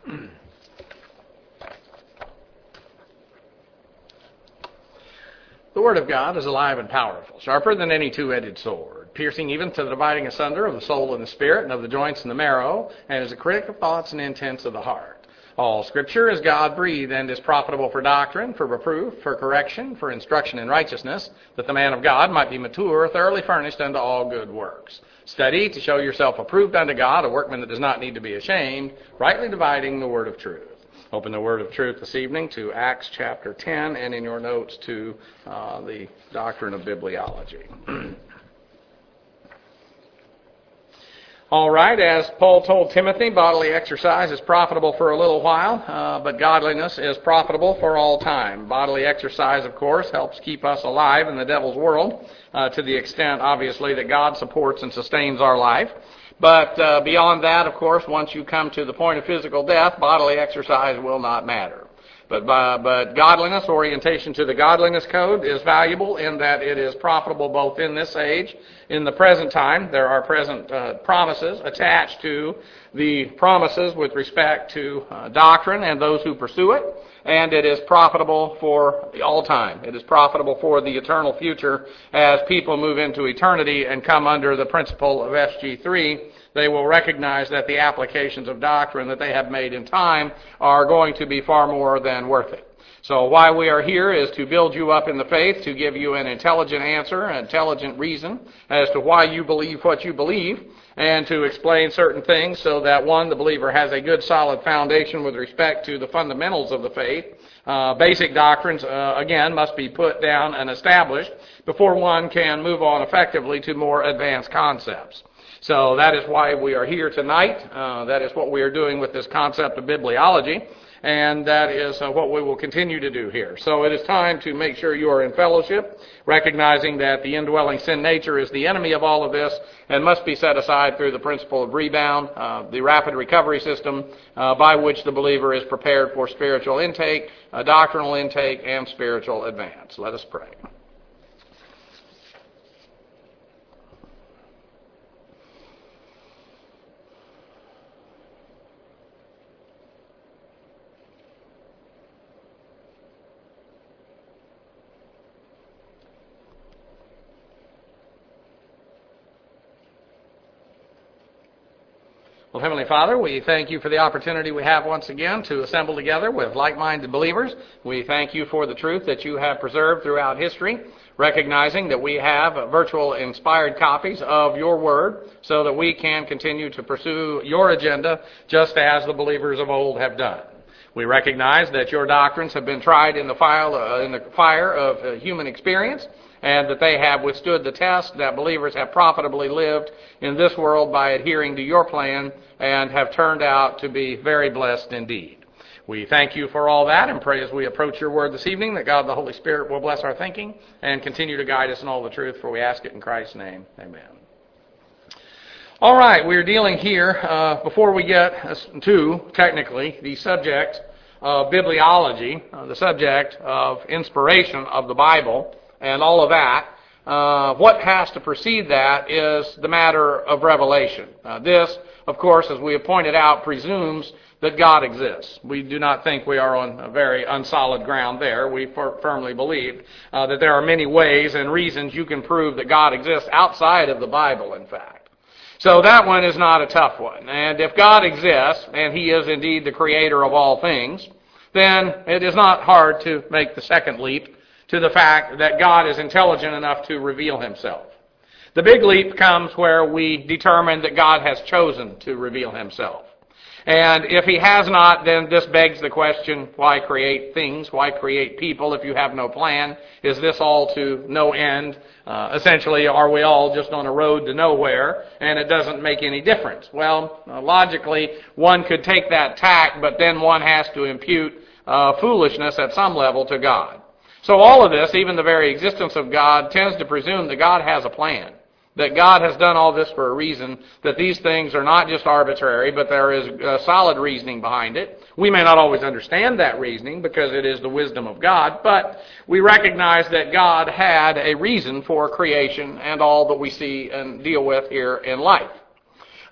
The Word of God is alive and powerful, sharper than any two-edged sword, piercing even to the dividing asunder of the soul and the spirit, and of the joints and the marrow, and is a critic of thoughts and intents of the heart. All Scripture is God-breathed and is profitable for doctrine, for reproof, for correction, for instruction in righteousness, that the man of God might be mature, thoroughly furnished unto all good works. Study to show yourself approved unto God, a workman that does not need to be ashamed, rightly dividing the word of truth. Open the word of truth this evening to Acts chapter 10, and in your notes to the doctrine of bibliology. All right, as Paul told Timothy, bodily exercise is profitable for a little while, but godliness is profitable for all time. Bodily exercise, of course, helps keep us alive in the devil's world, to the extent, obviously, that God supports and sustains our life. But beyond that, of course, once you come to the point of physical death, bodily exercise will not matter. But godliness, orientation to the godliness code, is valuable in that it is profitable both in this age, in the present time. There are present promises attached to the promises with respect to doctrine and those who pursue it. And it is profitable for all time. It is profitable for the eternal future as people move into eternity and come under the principle of SG3. They will recognize that the applications of doctrine that they have made in time are going to be far more than worth it. So why we are here is to build you up in the faith, to give you an intelligent answer, an intelligent reason as to why you believe what you believe, and to explain certain things so that, one, the believer has a good solid foundation with respect to the fundamentals of the faith. Basic doctrines, again, must be put down and established before one can move on effectively to more advanced concepts. So that is why we are here tonight. That is what we are doing with this concept of bibliology. And that is what we will continue to do here. So it is time to make sure you are in fellowship, recognizing that the indwelling sin nature is the enemy of all of this and must be set aside through the principle of rebound, the rapid recovery system by which the believer is prepared for spiritual intake, doctrinal intake, and spiritual advance. Let us pray. Well, Heavenly Father, we thank you for the opportunity we have once again to assemble together with like-minded believers. We thank you for the truth that you have preserved throughout history, recognizing that we have virtual inspired copies of your word so that we can continue to pursue your agenda just as the believers of old have done. We recognize that your doctrines have been tried in the fire of human experience, and that they have withstood the test, that believers have profitably lived in this world by adhering to your plan and have turned out to be very blessed indeed. We thank you for all that and pray as we approach your word this evening that God the Holy Spirit will bless our thinking and continue to guide us in all the truth, for we ask it in Christ's name. Amen. All right, we're dealing here, before we get to, technically, the subject of bibliology, the subject of inspiration of the Bible, and all of that, what has to precede that is the matter of revelation. This, of course, as we have pointed out, presumes that God exists. We do not think we are on a very unsolid ground there. We firmly believe that there are many ways and reasons you can prove that God exists outside of the Bible, in fact. So that one is not a tough one. And if God exists, and He is indeed the creator of all things, then it is not hard to make the second leap to the fact that God is intelligent enough to reveal Himself. The big leap comes where we determine that God has chosen to reveal Himself. And if He has not, then this begs the question, why create things? Why create people if you have no plan? Is this all to no end? Essentially, are we all just on a road to nowhere and it doesn't make any difference? Well, logically, one could take that tack, but then one has to impute foolishness at some level to God. So all of this, even the very existence of God, tends to presume that God has a plan, that God has done all this for a reason, that these things are not just arbitrary, but there is solid reasoning behind it. We may not always understand that reasoning because it is the wisdom of God, but we recognize that God had a reason for creation and all that we see and deal with here in life.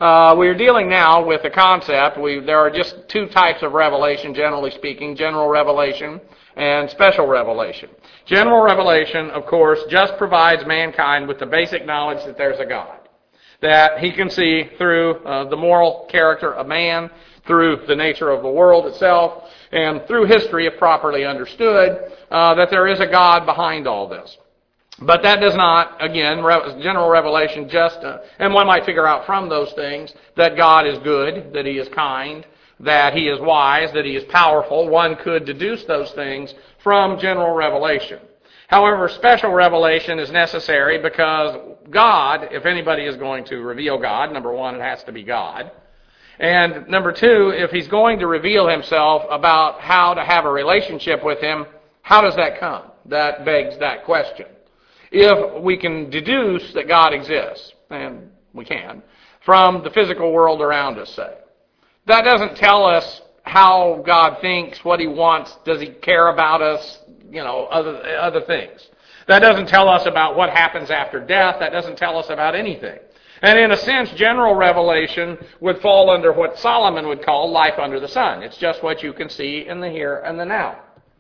We're dealing now with the concept. There are just two types of revelation, generally speaking, general revelation and special revelation. General revelation, of course, just provides mankind with the basic knowledge that there's a God, that he can see through the moral character of man, through the nature of the world itself, and through history, if properly understood, that there is a God behind all this. But that does not, again, general revelation just, and one might figure out from those things that God is good, that he is kind, that he is wise, that he is powerful. One could deduce those things from general revelation. However, special revelation is necessary because God, if anybody is going to reveal God, number one, it has to be God. And number two, if he's going to reveal himself about how to have a relationship with him, how does that come? That begs that question. If we can deduce that God exists, and we can, from the physical world around us, say, that doesn't tell us how God thinks, what he wants, does he care about us, other things. That doesn't tell us about what happens after death. That doesn't tell us about anything. And in a sense, general revelation would fall under what Solomon would call life under the sun. It's just what you can see in the here and the now.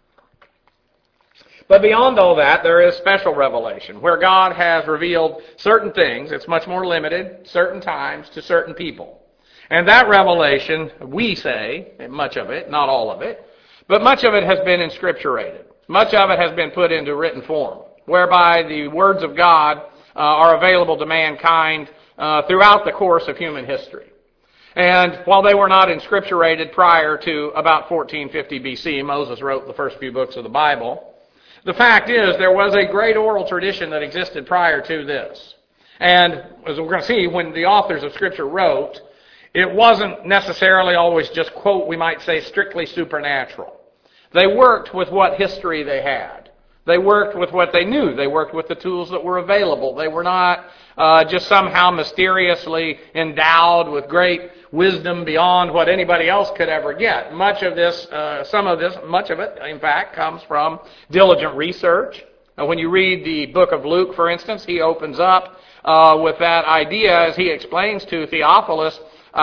But beyond all that, there is special revelation, where God has revealed certain things. It's much more limited, certain times, to certain people. And that revelation, we say, much of it, not all of it, but much of it has been inscripturated. Much of it has been put into written form, whereby the words of God are available to mankind throughout the course of human history. And while they were not inscripturated prior to about 1450 BC, Moses wrote the first few books of the Bible, the fact is there was a great oral tradition that existed prior to this. And as we're going to see, when the authors of Scripture wrote, it wasn't necessarily always just, quote, we might say, strictly supernatural. They worked with what history they had. They worked with what they knew. They worked with the tools that were available. They were not just somehow mysteriously endowed with great wisdom beyond what anybody else could ever get. Much of it, in fact, comes from diligent research. When you read the book of Luke, for instance, he opens up with that idea as he explains to Theophilus,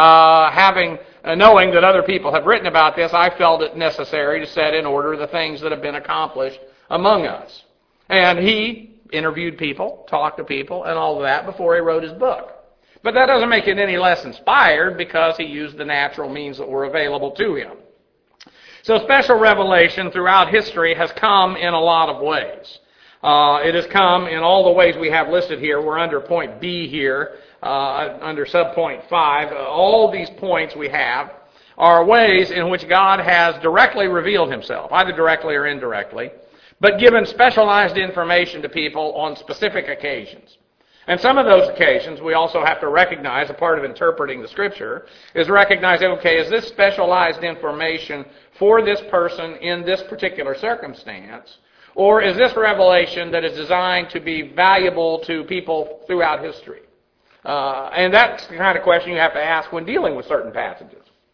knowing that other people have written about this, I felt it necessary to set in order the things that have been accomplished among us. And he interviewed people, talked to people, and all of that before he wrote his book. But that doesn't make it any less inspired because he used the natural means that were available to him. So special revelation throughout history has come in a lot of ways. It has come in all the ways we have listed here. We're under point B here, under subpoint 5. All these points we have are ways in which God has directly revealed himself, either directly or indirectly, but given specialized information to people on specific occasions. And some of those occasions we also have to recognize, a part of interpreting the Scripture, is recognizing, okay, is this specialized information for this person in this particular circumstance, or is this revelation that is designed to be valuable to people throughout history? And that's the kind of question you have to ask when dealing with certain passages.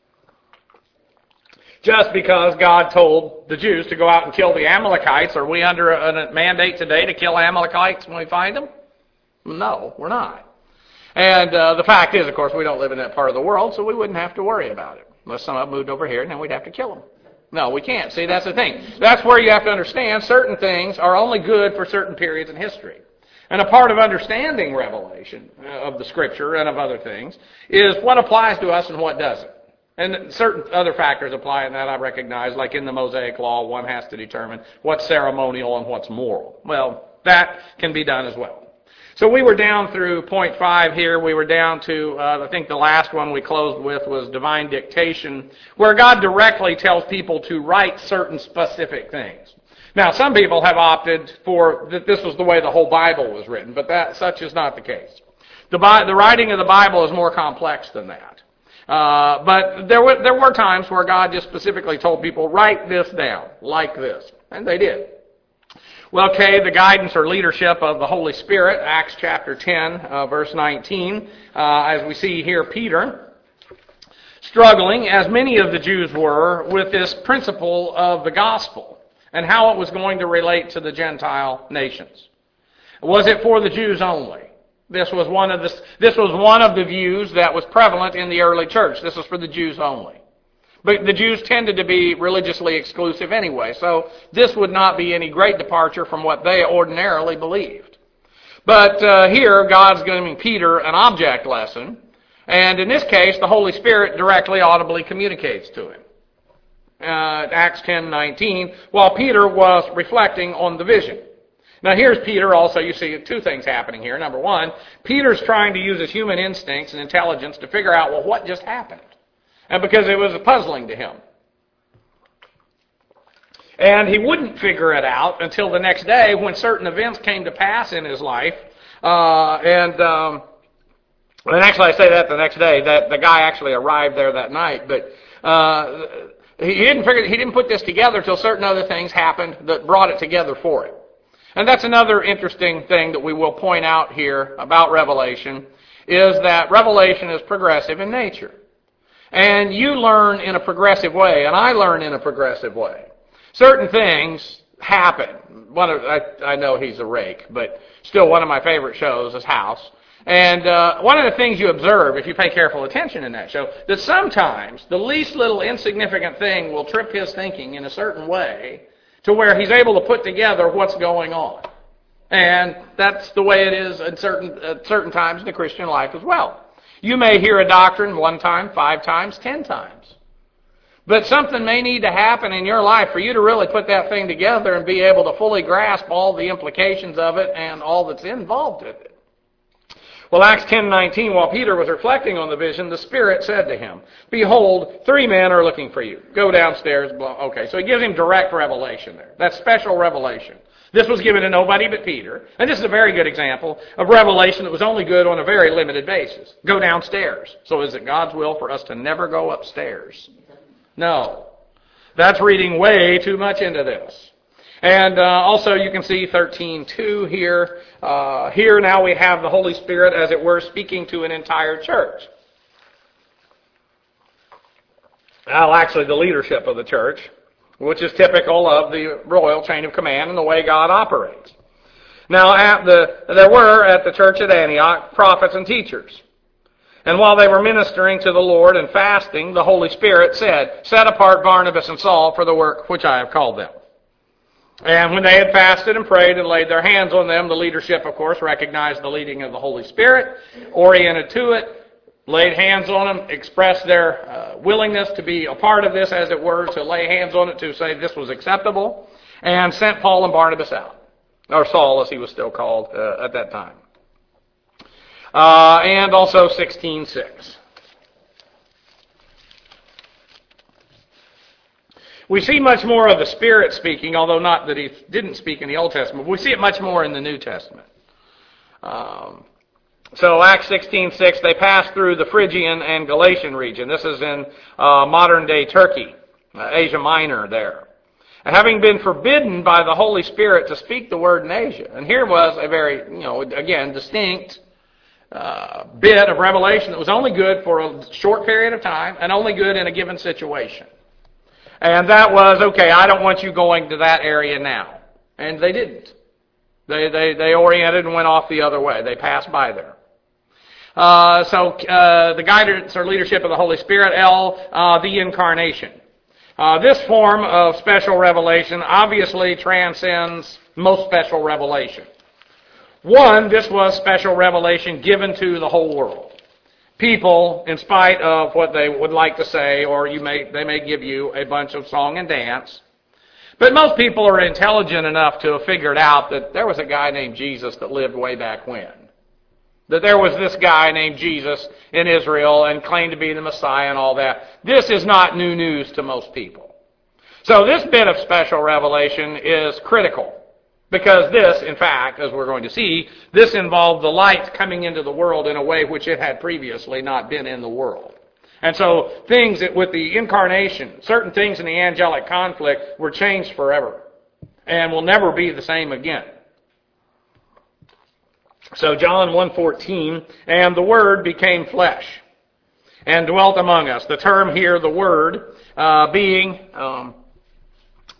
Just because God told the Jews to go out and kill the Amalekites, are we under a mandate today to kill Amalekites when we find them? No, we're not. And the fact is, of course, we don't live in that part of the world, so we wouldn't have to worry about it. Unless some of them moved over here, and then we'd have to kill them. No, we can't. See, that's the thing. That's where you have to understand certain things are only good for certain periods in history. And a part of understanding revelation of the Scripture and of other things is what applies to us and what doesn't. And certain other factors apply in that I recognize, like in the Mosaic Law, one has to determine what's ceremonial and what's moral. Well, that can be done as well. So we were down through point 5 here. We were down to, I think the last one we closed with was divine dictation, where God directly tells people to write certain specific things. Now, some people have opted for that this was the way the whole Bible was written, but such is not the case. The writing of the Bible is more complex than that. But there were times where God just specifically told people, write this down, like this. And they did. Well, okay, the guidance or leadership of the Holy Spirit, Acts chapter 10, verse 19, as we see here, Peter struggling, as many of the Jews were, with this principle of the gospel and how it was going to relate to the Gentile nations. Was it for the Jews only? This was one of the views that was prevalent in the early church. This was for the Jews only. But the Jews tended to be religiously exclusive anyway, so this would not be any great departure from what they ordinarily believed. But here, God's giving Peter an object lesson, and in this case, the Holy Spirit directly, audibly communicates to him. Acts 10:19, while Peter was reflecting on the vision. Now here's Peter also, you see two things happening here. Number one, Peter's trying to use his human instincts and intelligence to figure out, well, what just happened? And because it was puzzling to him. And he wouldn't figure it out until the next day when certain events came to pass in his life. And actually I say that the next day, that the guy actually arrived there that night. But he didn't put this together until certain other things happened that brought it together for him. And that's another interesting thing that we will point out here about Revelation, is that Revelation is progressive in nature. And you learn in a progressive way, and I learn in a progressive way. Certain things happen. I know he's a rake, but still one of my favorite shows is House. And one of the things you observe, if you pay careful attention in that show, that sometimes the least little insignificant thing will trip his thinking in a certain way to where he's able to put together what's going on. And that's the way it is at certain times in the Christian life as well. You may hear a doctrine 1 time, 5 times, 10 times. But something may need to happen in your life for you to really put that thing together and be able to fully grasp all the implications of it and all that's involved in it. Well, Acts 10:19, while Peter was reflecting on the vision, the Spirit said to him, "Behold, 3 men are looking for you. Go downstairs." Okay, so he gives him direct revelation there. That's special revelation. This was given to nobody but Peter. And this is a very good example of revelation that was only good on a very limited basis. Go downstairs. So is it God's will for us to never go upstairs? No. That's reading way too much into this. And also you can see 13:2 here. Here now we have the Holy Spirit, as it were, speaking to an entire church. Well, actually the leadership of the church, which is typical of the royal chain of command and the way God operates. Now, there were at the church at Antioch prophets and teachers. And while they were ministering to the Lord and fasting, the Holy Spirit said, "Set apart Barnabas and Saul for the work which I have called them." And when they had fasted and prayed and laid their hands on them, the leadership, of course, recognized the leading of the Holy Spirit, oriented to it, laid hands on them, expressed their willingness to be a part of this, as it were, to lay hands on it, to say this was acceptable, and sent Paul and Barnabas out, or Saul as he was still called at that time. And also 16:6. We see much more of the Spirit speaking, although not that he didn't speak in the Old Testament. We see it much more in the New Testament. So Acts 16:6, they passed through the Phrygian and Galatian region. This is in modern-day Turkey, Asia Minor there. And having been forbidden by the Holy Spirit to speak the word in Asia. And here was a very, again, distinct bit of revelation that was only good for a short period of time and only good in a given situation. And that was, okay, I don't want you going to that area now. And they didn't. They oriented and went off the other way. They passed by there. So the guidance or leadership of the Holy Spirit, the incarnation. This form of special revelation obviously transcends most special revelation. One, this was special revelation given to the whole world. People, in spite of what they would like to say, or they may give you a bunch of song and dance. But most people are intelligent enough to have figured out that there was a guy named Jesus that lived way back when. That there was this guy named Jesus in Israel and claimed to be the Messiah and all that. This is not new news to most people. So this bit of special revelation is critical. Because this, in fact, as we're going to see, this involved the light coming into the world in a way which it had previously not been in the world. And so things with the incarnation, certain things in the angelic conflict were changed forever and will never be the same again. So John 1:14, and the Word became flesh and dwelt among us. The term here, the Word, being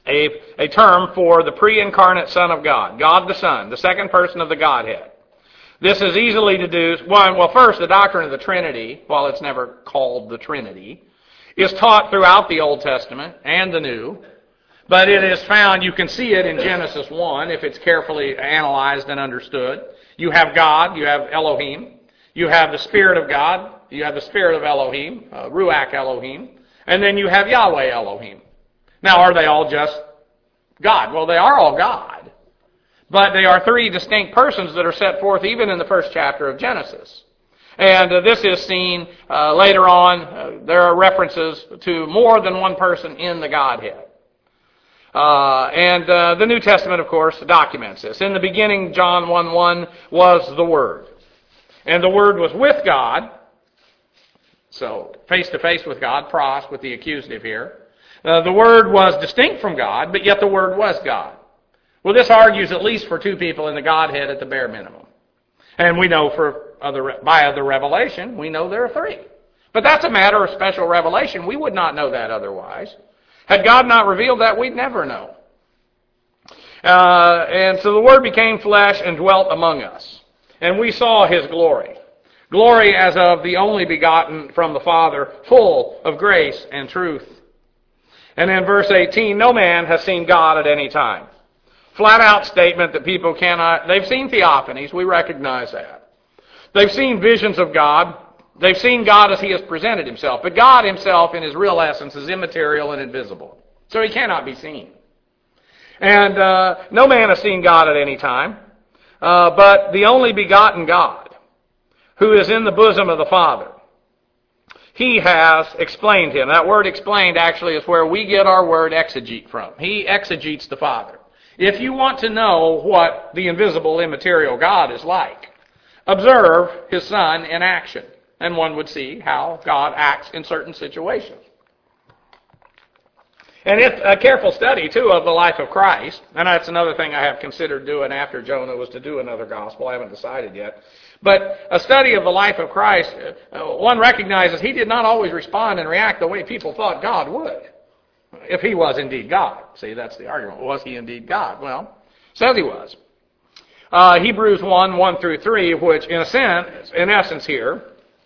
a term for the pre-incarnate Son of God, God the Son, the second person of the Godhead. This is easily deduced. Well, first, the doctrine of the Trinity, while it's never called the Trinity, is taught throughout the Old Testament and the New. But it is found, you can see it in Genesis 1 if it's carefully analyzed and understood. You have God, you have Elohim, you have the Spirit of God, you have the Spirit of Elohim, Ruach Elohim, and then you have Yahweh Elohim. Now, are they all just God? Well, they are all God. But they are three distinct persons that are set forth even in the first chapter of Genesis. And this is seen later on. There are references to more than one person in the Godhead. And the New Testament, of course, documents this. In the beginning, John 1:1, was the Word. And the Word was with God. So, face to face with God, pros with the accusative here. The Word was distinct from God, but yet the Word was God. Well, this argues at least for two people in the Godhead at the bare minimum. And we know by other revelation, we know there are three. But that's a matter of special revelation. We would not know that otherwise. Had God not revealed that, we'd never know. And so the Word became flesh and dwelt among us. And we saw His glory. Glory as of the only begotten from the Father, full of grace and truth. And in verse 18, no man has seen God at any time. Flat out statement that people cannot, they've seen theophanies, we recognize that. They've seen visions of God. They've seen God as He has presented Himself. But God Himself in His real essence is immaterial and invisible. So He cannot be seen. And no man has seen God at any time, but the only begotten God, who is in the bosom of the Father, He has explained Him. That word explained actually is where we get our word exegete from. He exegetes the Father. If you want to know what the invisible, immaterial God is like, observe His Son in action. And one would see how God acts in certain situations. And it's a careful study, too, of the life of Christ. And that's another thing I have considered doing after Jonah was to do another gospel. I haven't decided yet. But a study of the life of Christ, one recognizes He did not always respond and react the way people thought God would. If He was indeed God. See, that's the argument. Was He indeed God? Well, says He was. Hebrews 1 through 3, which in essence here,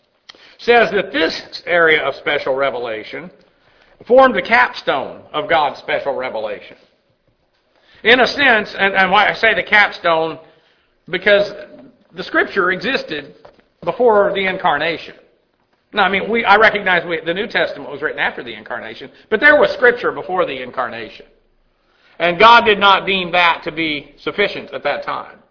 says that this area of special revelation formed the capstone of God's special revelation. In a sense, and why I say the capstone, because the Scripture existed before the Incarnation. Now, I recognize the New Testament was written after the Incarnation, but there was Scripture before the Incarnation. And God did not deem that to be sufficient at that time.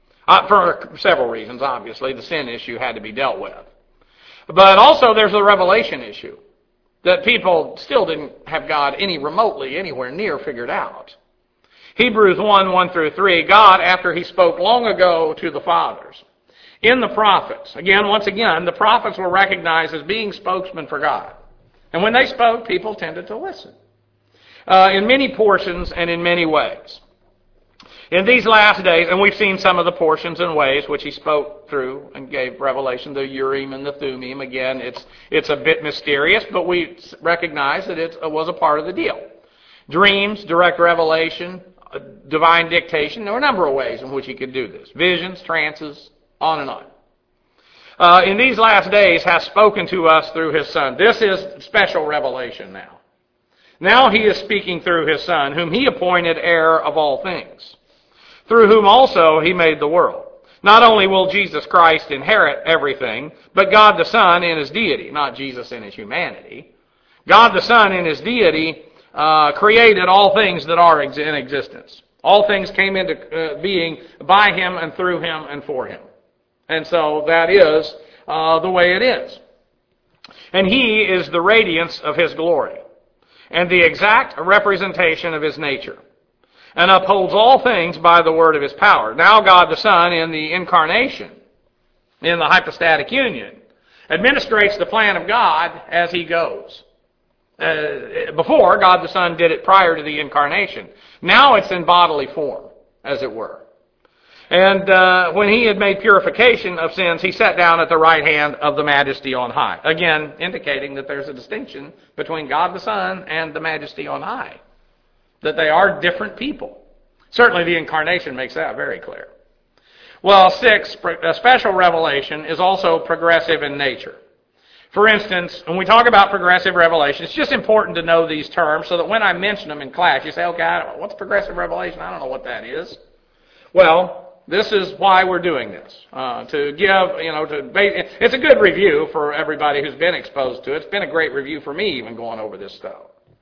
For several reasons, obviously. The sin issue had to be dealt with. But also there's the revelation issue, that people still didn't have God anywhere near figured out. Hebrews 1 through 3, God, after He spoke long ago to the fathers, in the prophets, once again, the prophets were recognized as being spokesmen for God. And when they spoke, people tended to listen. In many portions and in many ways. In these last days, and we've seen some of the portions and ways which He spoke through and gave revelation, the Urim and the Thummim. Again, it's a bit mysterious, but we recognize that it was a part of the deal. Dreams, direct revelation, divine dictation. There were a number of ways in which He could do this. Visions, trances, on and on. In these last days has spoken to us through His Son. This is special revelation now. Now He is speaking through His Son, whom He appointed heir of all things, through whom also He made the world. Not only will Jesus Christ inherit everything, but God the Son in His deity, not Jesus in His humanity. God the Son in His deity created all things that are in existence. All things came into being by Him and through Him and for Him. And so that is the way it is. And He is the radiance of His glory and the exact representation of His nature, and upholds all things by the word of His power. Now God the Son in the incarnation, in the hypostatic union, administrates the plan of God as He goes. Before, God the Son did it prior to the incarnation. Now it's in bodily form, as it were. And when He had made purification of sins, He sat down at the right hand of the Majesty on high. Again, indicating that there's a distinction between God the Son and the Majesty on high. That they are different people. Certainly the incarnation makes that very clear. Well, 6, special revelation is also progressive in nature. For instance, when we talk about progressive revelation, it's just important to know these terms so that when I mention them in class, you say, okay, what's progressive revelation? I don't know what that is. Well, this is why we're doing this. To give, it's a good review for everybody who's been exposed to it. It's been a great review for me even going over this stuff.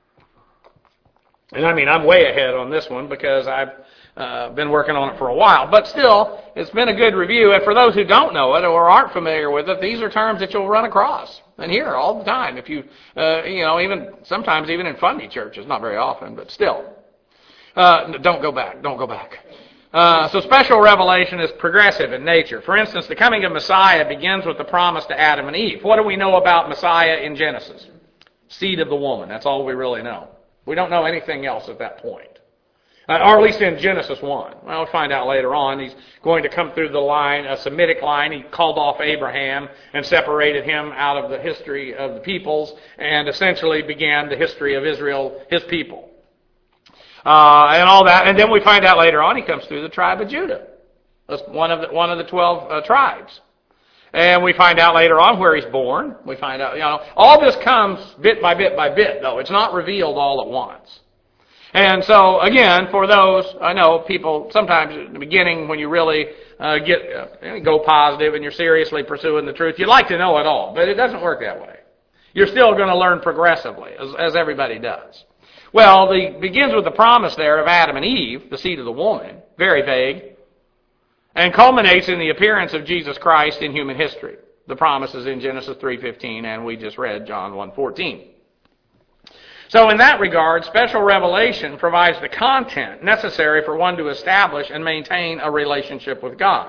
And I mean, I'm way ahead on this one because I've been working on it for a while. But still, it's been a good review. And for those who don't know it or aren't familiar with it, these are terms that you'll run across and hear all the time. If you, even sometimes even in fundy churches, not very often, but still. Don't go back. So special revelation is progressive in nature. For instance, the coming of Messiah begins with the promise to Adam and Eve. What do we know about Messiah in Genesis? Seed of the woman. That's all we really know. We don't know anything else at that point. Or at least in Genesis 1. Well, we'll find out later on. He's going to come through the line, a Semitic line. He called off Abraham and separated him out of the history of the peoples and essentially began the history of Israel, his people. And all that. And then we find out later on he comes through the tribe of Judah. That's one of the 12 tribes. And we find out later on where he's born. We find out, all this comes bit by bit by bit, though. It's not revealed all at once. And so, again, for those, I know people sometimes at the beginning when you really go positive and you're seriously pursuing the truth, you'd like to know it all, but it doesn't work that way. You're still going to learn progressively, as everybody does. Well, it begins with the promise there of Adam and Eve, the seed of the woman, very vague, and culminates in the appearance of Jesus Christ in human history. The promise is in Genesis 3:15, and we just read John 1:14. So in that regard, special revelation provides the content necessary for one to establish and maintain a relationship with God.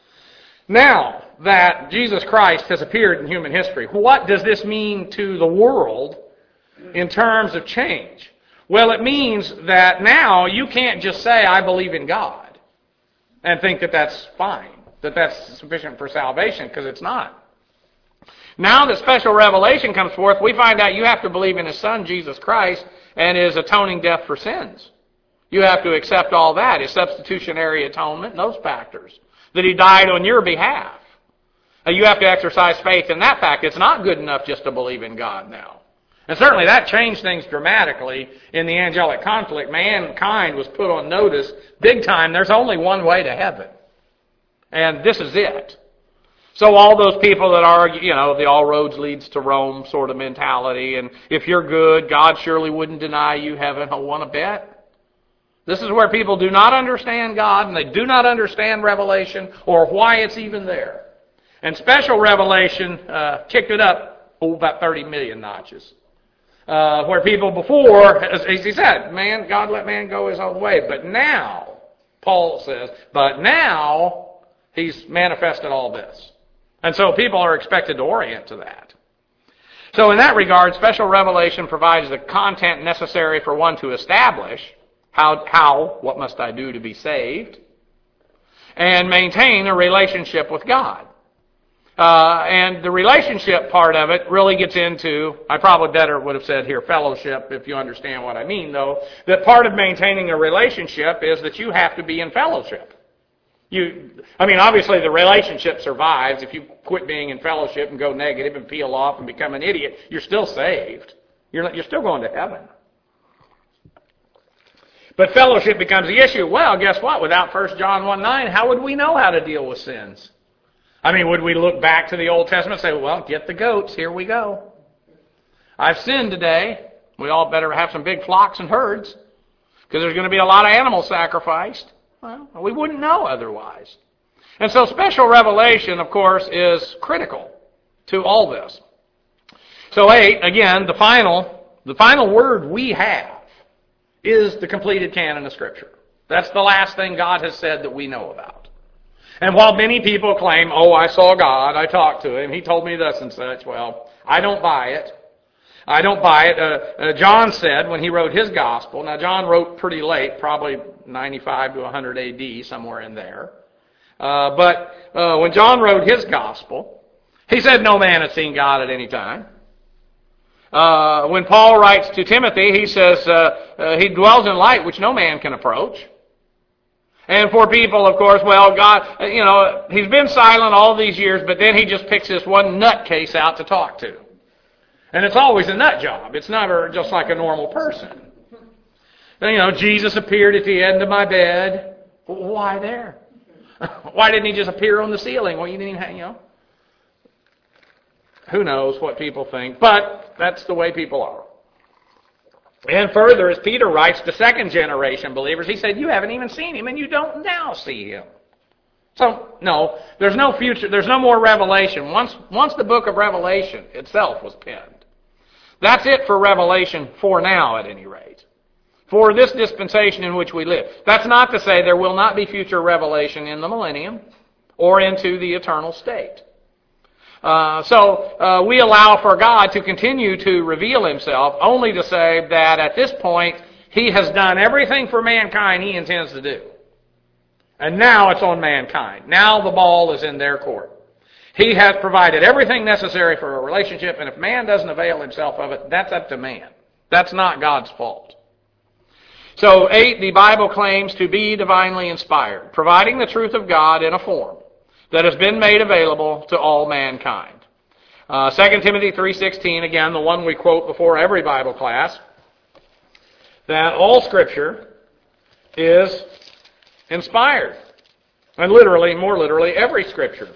Now that Jesus Christ has appeared in human history, what does this mean to the world in terms of change? Well, it means that now you can't just say, I believe in God, and think that that's fine, that that's sufficient for salvation, because it's not. Now that special revelation comes forth, we find out you have to believe in His Son, Jesus Christ, and His atoning death for sins. You have to accept all that, His substitutionary atonement, and those factors, that He died on your behalf. You have to exercise faith in that fact. It's not good enough just to believe in God now. And certainly that changed things dramatically in the angelic conflict. Mankind was put on notice big time. There's only one way to heaven. And this is it. So all those people that argue, the all roads leads to Rome sort of mentality, and if you're good, God surely wouldn't deny you heaven. I want to bet. This is where people do not understand God, and they do not understand revelation or why it's even there. And special revelation kicked it up about 30 million notches. Where people before, as he said, God let man go his own way. But now, Paul says, He's manifested all this. And so people are expected to orient to that. So in that regard, special revelation provides the content necessary for one to establish what must I do to be saved, and maintain a relationship with God. And the relationship part of it really gets into, I probably better would have said here fellowship, if you understand what I mean, though, that part of maintaining a relationship is that you have to be in fellowship. Obviously the relationship survives. If you quit being in fellowship and go negative and peel off and become an idiot, you're still saved. You're still going to heaven. But fellowship becomes the issue. Well, guess what? Without 1 John 1:9, how would we know how to deal with sins? Would we look back to the Old Testament and say, well, get the goats, here we go. I've sinned today. We all better have some big flocks and herds, because there's going to be a lot of animals sacrificed. Well, we wouldn't know otherwise. And so special revelation, of course, is critical to all this. So 8, again, the final word we have is the completed canon of Scripture. That's the last thing God has said that we know about. And while many people claim, I saw God, I talked to Him, He told me this and such, well, I don't buy it. I don't buy it. John said when he wrote his gospel, now John wrote pretty late, probably 95 to 100 AD, somewhere in there. But when John wrote his gospel, he said no man had seen God at any time. When Paul writes to Timothy, he says he dwells in light which no man can approach. And for people, of course, well, God, He's been silent all these years, but then He just picks this one nutcase out to talk to. And it's always a nut job. It's never just like a normal person. And, Jesus appeared at the end of my bed. Well, why there? Why didn't He just appear on the ceiling? Well, you didn't even, Who knows what people think, but that's the way people are. And further, as Peter writes to second generation believers, he said, you haven't even seen Him and you don't now see Him. So, no, there's no future, there's no more revelation. Once the book of Revelation itself was penned. That's it for Revelation for now, at any rate. For this dispensation in which we live. That's not to say there will not be future revelation in the millennium or into the eternal state. So we allow for God to continue to reveal Himself, only to say that at this point He has done everything for mankind He intends to do. And now it's on mankind. Now the ball is in their court. He has provided everything necessary for a relationship, and if man doesn't avail himself of it, that's up to man. That's not God's fault. So 8, the Bible claims to be divinely inspired, providing the truth of God in a form that has been made available to all mankind. 2 Timothy 3:16, again, the one we quote before every Bible class, that all Scripture is inspired. And literally, more literally, every Scripture.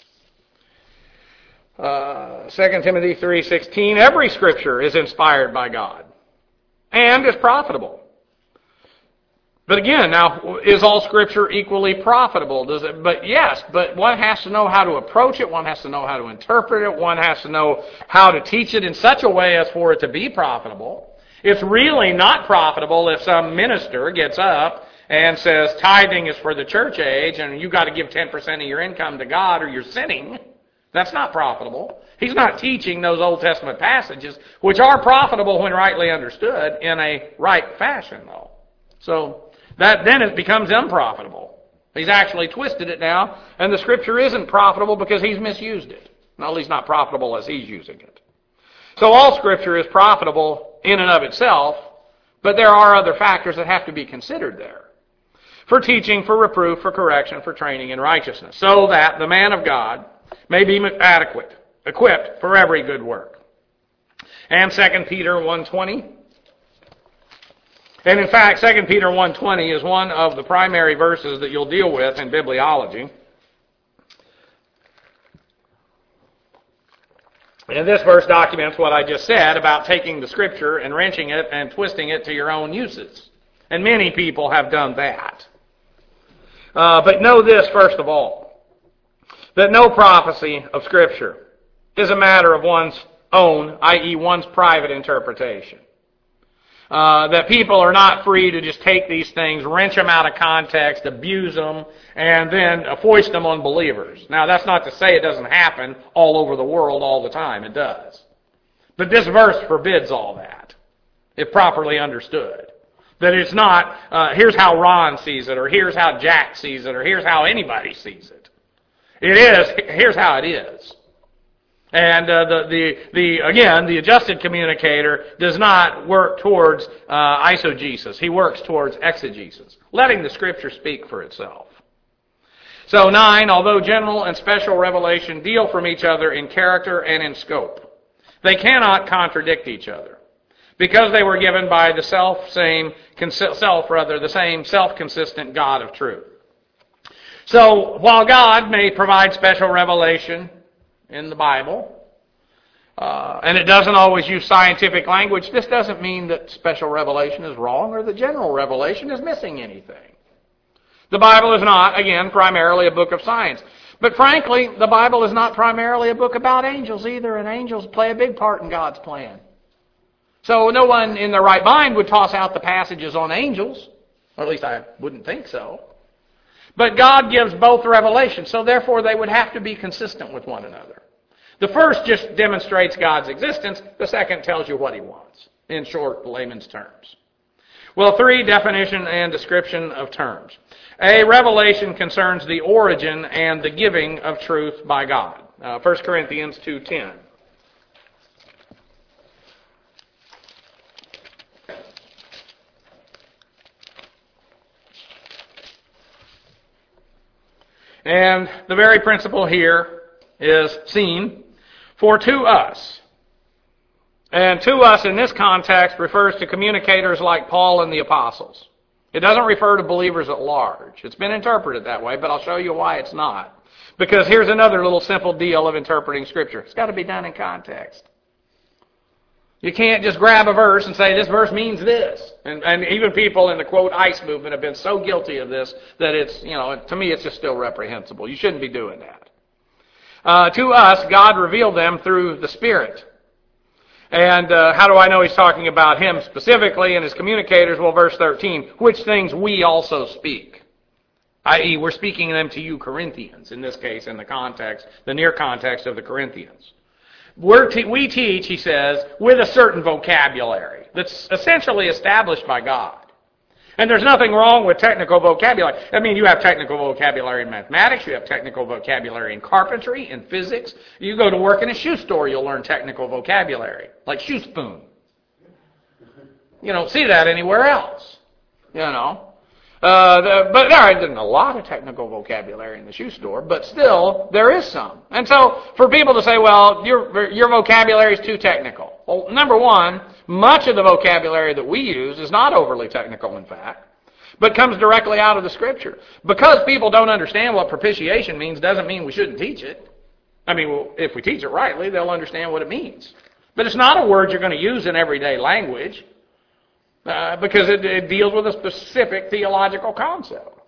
2 Timothy 3:16, every Scripture is inspired by God and is profitable. But again, now, is all Scripture equally profitable? But one has to know how to approach it, one has to know how to interpret it, one has to know how to teach it in such a way as for it to be profitable. It's really not profitable if some minister gets up and says tithing is for the church age and you've got to give 10% of your income to God or you're sinning. That's not profitable. He's not teaching those Old Testament passages, which are profitable when rightly understood, in a right fashion, though. So that then it becomes unprofitable. He's actually twisted it now, and the Scripture isn't profitable because he's misused it. At least not profitable as he's using it. So all Scripture is profitable in and of itself, but there are other factors that have to be considered there. For teaching, for reproof, for correction, for training in righteousness, so that the man of God may be adequate, equipped for every good work. And 2 Peter 1:20. And in fact, 2 Peter 1:20 is one of the primary verses that you'll deal with in bibliology. And this verse documents what I just said about taking the Scripture and wrenching it and twisting it to your own uses. And many people have done that. But know this, first of all, that no prophecy of Scripture is a matter of one's own, i.e. one's private interpretation. That people are not free to just take these things, wrench them out of context, abuse them, and then foist them on believers. Now, that's not to say it doesn't happen all over the world all the time. It does. But this verse forbids all that, if properly understood. That it's not, here's how Ron sees it, or here's how Jack sees it, or here's how anybody sees it. It is, here's how it is. And the adjusted communicator does not work towards eisegesis. He works towards exegesis, letting the Scripture speak for itself. So 9, although general and special revelation deal from each other in character and in scope, they cannot contradict each other, because they were given by the same self-consistent God of truth. So while God may provide special revelation in the Bible, and it doesn't always use scientific language, this doesn't mean that special revelation is wrong or the general revelation is missing anything. The Bible is not, again, primarily a book of science. But frankly, the Bible is not primarily a book about angels either, and angels play a big part in God's plan. So no one in their right mind would toss out the passages on angels, or at least I wouldn't think so. But God gives both revelations, so therefore they would have to be consistent with one another. The first just demonstrates God's existence. The second tells you what He wants, in short, layman's terms. Well, 3, definition and description of terms. A, revelation concerns the origin and the giving of truth by God. 1 Corinthians 2:10. And the very principle here is seen for to us. And to us in this context refers to communicators like Paul and the apostles. It doesn't refer to believers at large. It's been interpreted that way, but I'll show you why it's not. Because here's another little simple deal of interpreting Scripture. It's got to be done in context. You can't just grab a verse and say, this verse means this. And even people in the, quote, ICE movement have been so guilty of this that it's, to me it's just still reprehensible. You shouldn't be doing that. To us, God revealed them through the Spirit. And how do I know he's talking about him specifically and his communicators? Well, verse 13, which things we also speak. I.e., we're speaking them to you Corinthians, in this case, in the context, the near context of the Corinthians. We teach, he says, with a certain vocabulary that's essentially established by God. And there's nothing wrong with technical vocabulary. I mean, you have technical vocabulary in mathematics, you have technical vocabulary in carpentry, in physics. You go to work in a shoe store, you'll learn technical vocabulary, like shoe spoon. You don't see that anywhere else, But there isn't a lot of technical vocabulary in the shoe store, but still, there is some. And so, for people to say, well, your vocabulary is too technical. Well, number one, much of the vocabulary that we use is not overly technical, in fact, but comes directly out of the Scripture. Because people don't understand what propitiation means doesn't mean we shouldn't teach it. I mean, if we teach it rightly, they'll understand what it means. But it's not a word you're going to use in everyday language. Because it deals with a specific theological concept.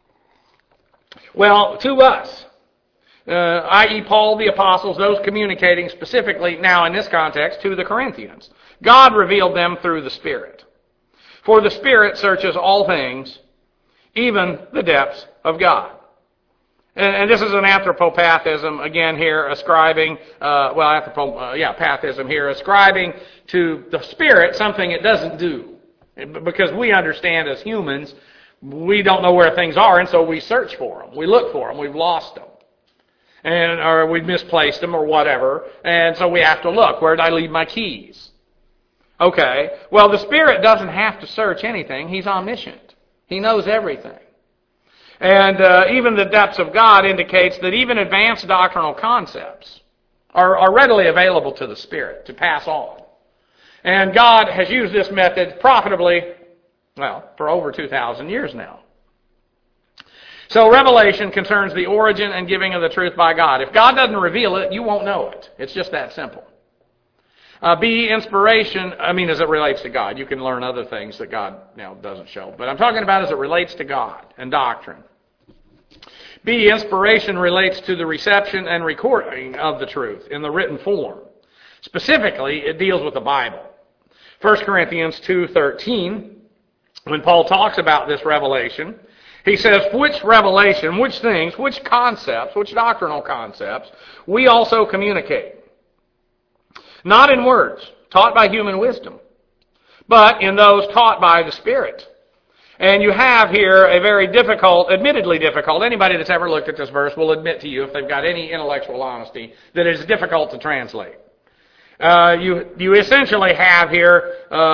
Well, to us, i.e. Paul, the apostles, those communicating specifically, now in this context, to the Corinthians, God revealed them through the Spirit. For the Spirit searches all things, even the depths of God. And this is an anthropopathism, again here, ascribing, pathism here, ascribing to the Spirit something it doesn't do. Because we understand as humans, we don't know where things are, and so we search for them. We look for them. We've lost them. Or we've misplaced them or whatever, and so we have to look. Where did I leave my keys? Okay, well, the Spirit doesn't have to search anything. He's omniscient. He knows everything. And even the depths of God indicates that even advanced doctrinal concepts are readily available to the Spirit to pass on. And God has used this method profitably, for over 2,000 years now. So revelation concerns the origin and giving of the truth by God. If God doesn't reveal it, you won't know it. It's just that simple. B, inspiration, as it relates to God. You can learn other things that God doesn't show. But I'm talking about as it relates to God and doctrine. B, inspiration relates to the reception and recording of the truth in the written form. Specifically, it deals with the Bible. 1 Corinthians 2:13, when Paul talks about this revelation, he says, which revelation, which things, which concepts, which doctrinal concepts, we also communicate. Not in words, taught by human wisdom, but in those taught by the Spirit. And you have here a very difficult, admittedly difficult, anybody that's ever looked at this verse will admit to you, if they've got any intellectual honesty, that it is difficult to translate. You essentially have here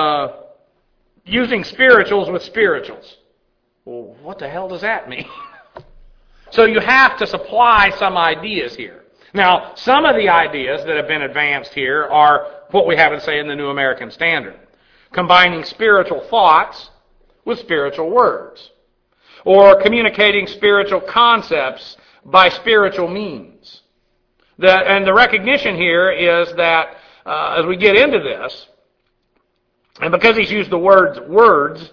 using spirituals with spirituals. Well, what the hell does that mean? So you have to supply some ideas here. Now, some of the ideas that have been advanced here are what we have to say in the New American Standard. Combining spiritual thoughts with spiritual words. Or communicating spiritual concepts by spiritual means. And the recognition here is that as we get into this, and because he's used the word words,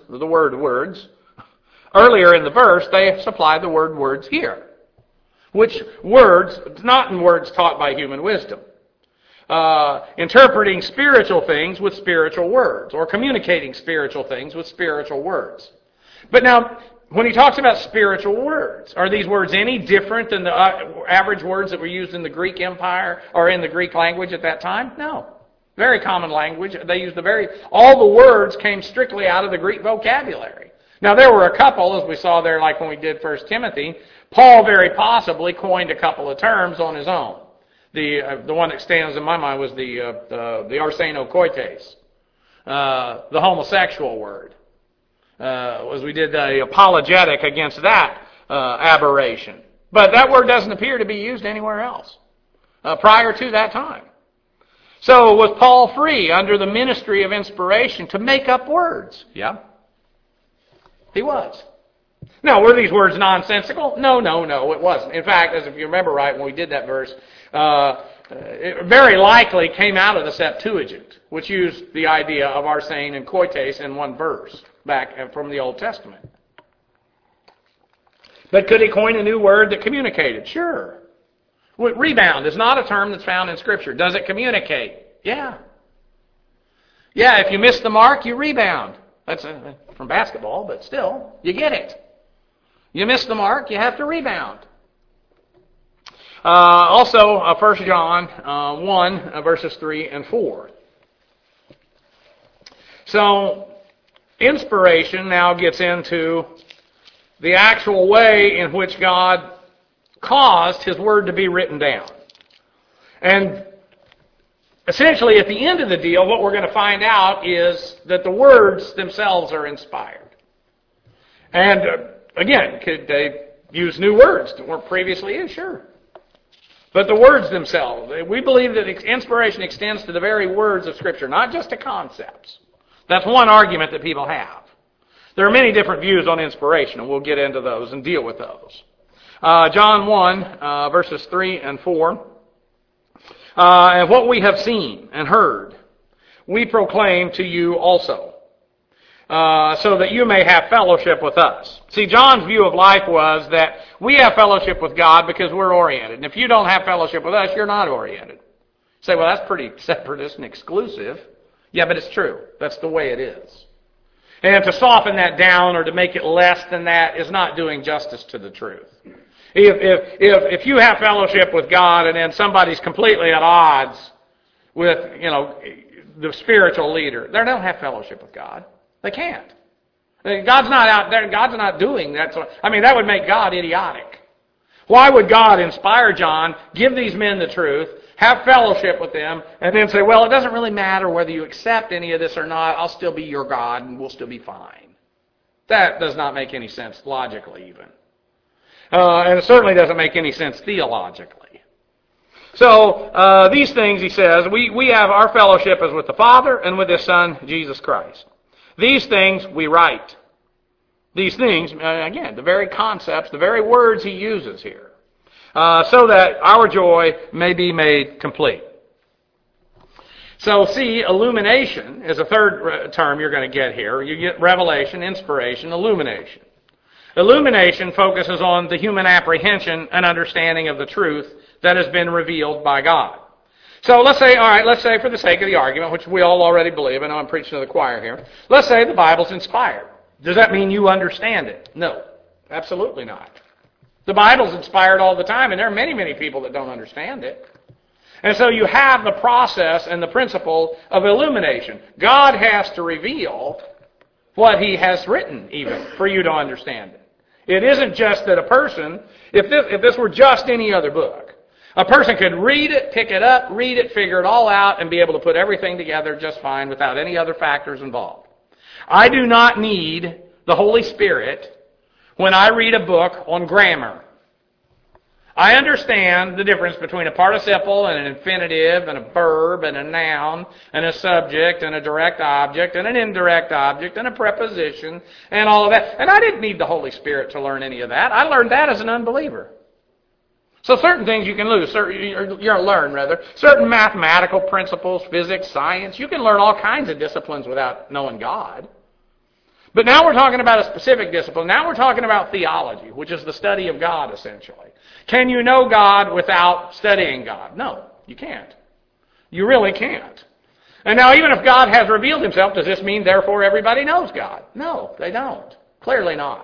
earlier in the verse, they supplied the word words here. Which words, not in words taught by human wisdom. Interpreting spiritual things with spiritual words, or communicating spiritual things with spiritual words. But now, when he talks about spiritual words, are these words any different than the average words that were used in the Greek Empire or in the Greek language at that time? No. Very common language. They used all the words came strictly out of the Greek vocabulary. Now, there were a couple, as we saw there, like when we did 1 Timothy. Paul very possibly coined a couple of terms on his own. The one that stands in my mind was the arsenokoites, the homosexual word. As we did the apologetic against that aberration. But that word doesn't appear to be used anywhere else prior to that time. So was Paul free under the ministry of inspiration to make up words? Yeah. He was. Now, were these words nonsensical? No, it wasn't. In fact, as if you remember right when we did that verse, it very likely came out of the Septuagint, which used the idea of arsein and koites in one verse back from the Old Testament. But could he coin a new word that communicated? Sure. Rebound is not a term that's found in Scripture. Does it communicate? Yeah. Yeah, if you miss the mark, you rebound. That's from basketball, but still, you get it. You miss the mark, you have to rebound. Also, 1 John 1, verses 3 and 4. So, inspiration now gets into the actual way in which God caused His Word to be written down. And essentially, at the end of the deal, what we're going to find out is that the words themselves are inspired. And again, could they use new words that weren't previously used? Sure. But the words themselves, we believe that inspiration extends to the very words of Scripture, not just to concepts. That's one argument that people have. There are many different views on inspiration, and we'll get into those and deal with those. John 1, verses 3 and 4. And what we have seen and heard, we proclaim to you also, so that you may have fellowship with us. See, John's view of life was that we have fellowship with God because we're oriented. And if you don't have fellowship with us, you're not oriented. You say, well, that's pretty separatist and exclusive. Yeah, but it's true. That's the way it is. And to soften that down or to make it less than that is not doing justice to the truth. If you have fellowship with God and then somebody's completely at odds with, the spiritual leader, they don't have fellowship with God. They can't. God's not out there. God's not doing that. That would make God idiotic. Why would God inspire John, give these men the truth, have fellowship with them, and then say, well, it doesn't really matter whether you accept any of this or not. I'll still be your God and we'll still be fine. That does not make any sense logically even. And it certainly doesn't make any sense theologically. So, these things, he says, we have our fellowship is with the Father and with His Son, Jesus Christ. These things we write. These things, again, the very concepts, the very words he uses here, so that our joy may be made complete. So, see, illumination is a third term you're going to get here. You get revelation, inspiration, illumination. Illumination focuses on the human apprehension and understanding of the truth that has been revealed by God. So let's say for the sake of the argument, which we all already believe, I know I'm preaching to the choir here, let's say the Bible's inspired. Does that mean you understand it? No, absolutely not. The Bible's inspired all the time, and there are many, many people that don't understand it. And so you have the process and the principle of illumination. God has to reveal what He has written, even, for you to understand it. It isn't just that a person, if this were just any other book, a person could read it, pick it up, read it, figure it all out, and be able to put everything together just fine without any other factors involved. I do not need the Holy Spirit when I read a book on grammar. I understand the difference between a participle and an infinitive and a verb and a noun and a subject and a direct object and an indirect object and a preposition and all of that. And I didn't need the Holy Spirit to learn any of that. I learned that as an unbeliever. So certain things you can learn. Certain mathematical principles, physics, science. You can learn all kinds of disciplines without knowing God. But now we're talking about a specific discipline. Now we're talking about theology, which is the study of God, essentially. Can you know God without studying God? No, you can't. You really can't. And now even if God has revealed Himself, does this mean therefore everybody knows God? No, they don't. Clearly not.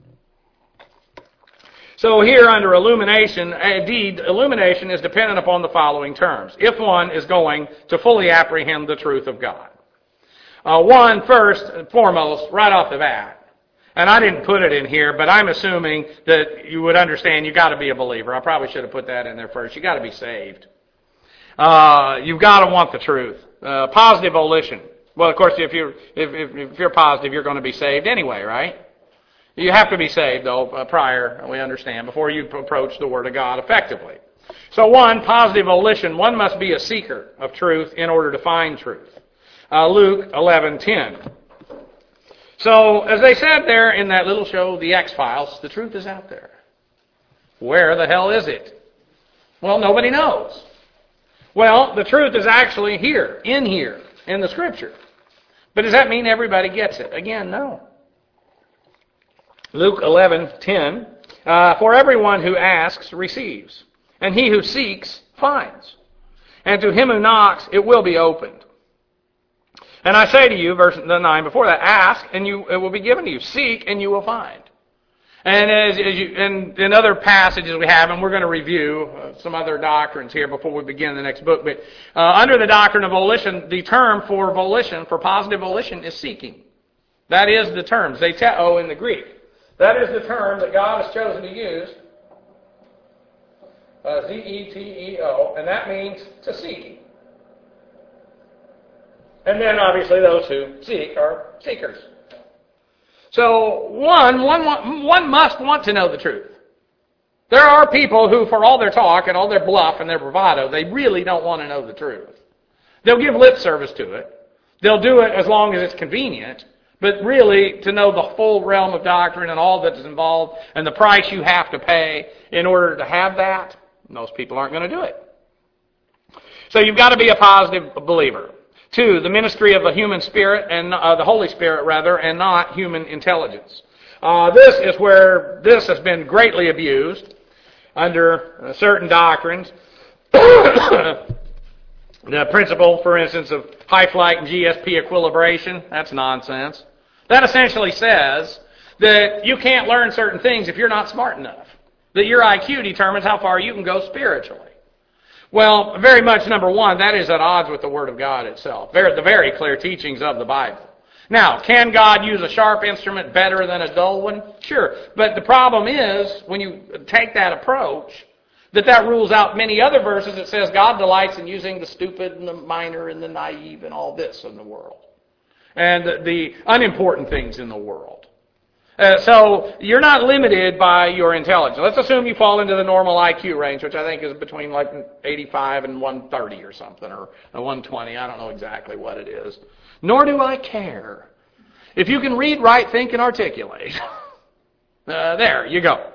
So here under illumination, indeed, illumination is dependent upon the following terms. If one is going to fully apprehend the truth of God. One, first and foremost, right off the bat. And I didn't put it in here, but I'm assuming that you would understand you've got to be a believer. I probably should have put that in there first. You've got to be saved. You've got to want the truth. Positive volition. Well, of course, if you're positive, you're going to be saved anyway, right? You have to be saved, though, prior, we understand, before you approach the Word of God effectively. So one, positive volition. One must be a seeker of truth in order to find truth. Luke 11:10. So, as they said there in that little show, The X-Files, the truth is out there. Where the hell is it? Well, nobody knows. Well, the truth is actually here, in the Scripture. But does that mean everybody gets it? Again, no. Luke 11:10, for everyone who asks receives, and he who seeks finds, and to him who knocks it will be opened. And I say to you, verse 9 before that, ask and it will be given to you. Seek and you will find. And in other passages we have, and we're going to review some other doctrines here before we begin the next book, but under the doctrine of volition, the term for volition, for positive volition, is seeking. That is the term, zeteo in the Greek. That is the term that God has chosen to use, zeteo, and that means to seek. And then, obviously, those who seek are seekers. So, one must want to know the truth. There are people who, for all their talk and all their bluff and their bravado, they really don't want to know the truth. They'll give lip service to it. They'll do it as long as it's convenient. But really, to know the full realm of doctrine and all that is involved and the price you have to pay in order to have that, most people aren't going to do it. So you've got to be a positive believer. 2, the ministry of the human spirit, and the Holy Spirit, rather, and not human intelligence. This is where this has been greatly abused under certain doctrines. The principle, for instance, of high flight and GSP equilibration, that's nonsense. That essentially says that you can't learn certain things if you're not smart enough. That your IQ determines how far you can go spiritually. Well, very much, number one, that is at odds with the Word of God itself. The very clear teachings of the Bible. Now, can God use a sharp instrument better than a dull one? Sure. But the problem is, when you take that approach, that rules out many other verses that says God delights in using the stupid and the minor and the naive and all this in the world. And the unimportant things in the world. So you're not limited by your intelligence. Let's assume you fall into the normal IQ range, which I think is between like 85 and 130 or something, or 120. I don't know exactly what it is. Nor do I care. If you can read, write, think, and articulate, there you go.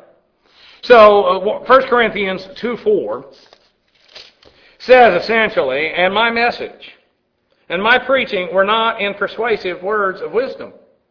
So 1 Corinthians 2:4 says essentially, and my message and my preaching were not in persuasive words of wisdom.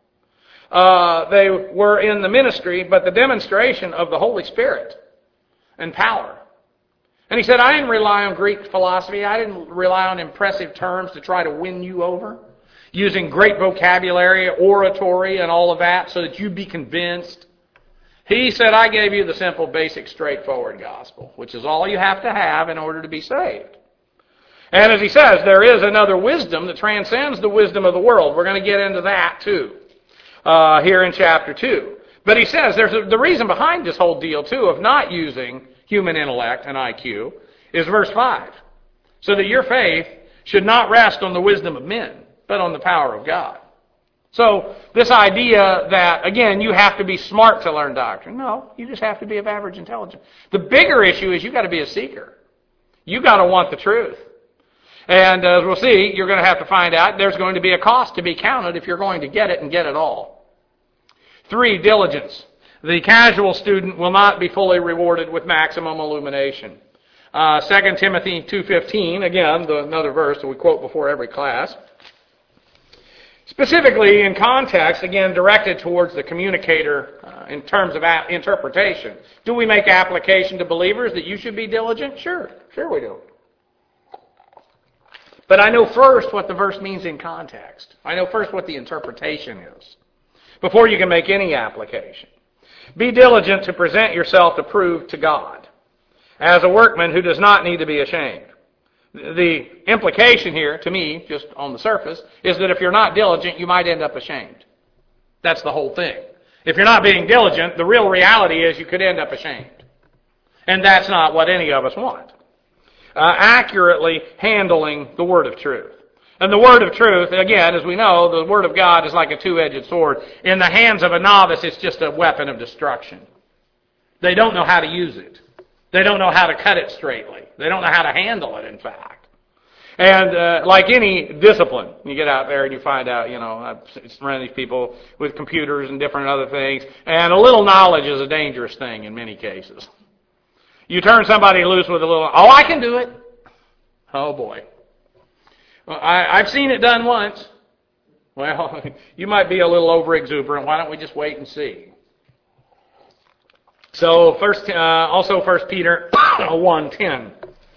They were in the ministry, but the demonstration of the Holy Spirit and power. And he said, I didn't rely on Greek philosophy. I didn't rely on impressive terms to try to win you over, using great vocabulary, oratory, and all of that so that you'd be convinced. He said, I gave you the simple, basic, straightforward gospel, which is all you have to have in order to be saved. And as he says, there is another wisdom that transcends the wisdom of the world. We're going to get into that too. Here in chapter 2. But he says the reason behind this whole deal, too, of not using human intellect and IQ is verse 5. So that your faith should not rest on the wisdom of men, but on the power of God. So this idea that, again, you have to be smart to learn doctrine. No, you just have to be of average intelligence. The bigger issue is you've got to be a seeker. You've got to want the truth. And as we'll see, you're going to have to find out there's going to be a cost to be counted if you're going to get it and get it all. 3, diligence. The casual student will not be fully rewarded with maximum illumination. 2 Timothy 2:15, again, another verse that we quote before every class. Specifically in context, again, directed towards the communicator in terms of interpretation. Do we make application to believers that you should be diligent? Sure we do. But I know first what the verse means in context. I know first what the interpretation is before you can make any application. Be diligent to present yourself approved to God as a workman who does not need to be ashamed. The implication here, to me, just on the surface, is that if you're not diligent, you might end up ashamed. That's the whole thing. If you're not being diligent, the real reality is you could end up ashamed. And that's not what any of us want. Accurately handling the word of truth. And the word of truth, again, as we know, the word of God is like a two-edged sword. In the hands of a novice, it's just a weapon of destruction. They don't know how to use it. They don't know how to cut it straightly. They don't know how to handle it, in fact. And like any discipline, you get out there and you find out, I've run these people with computers and different other things, and a little knowledge is a dangerous thing in many cases. You turn somebody loose with a little, I can do it. Oh, boy. Well, I've seen it done once. Well, you might be a little over-exuberant. Why don't we just wait and see? So, also 1 Peter 1:10.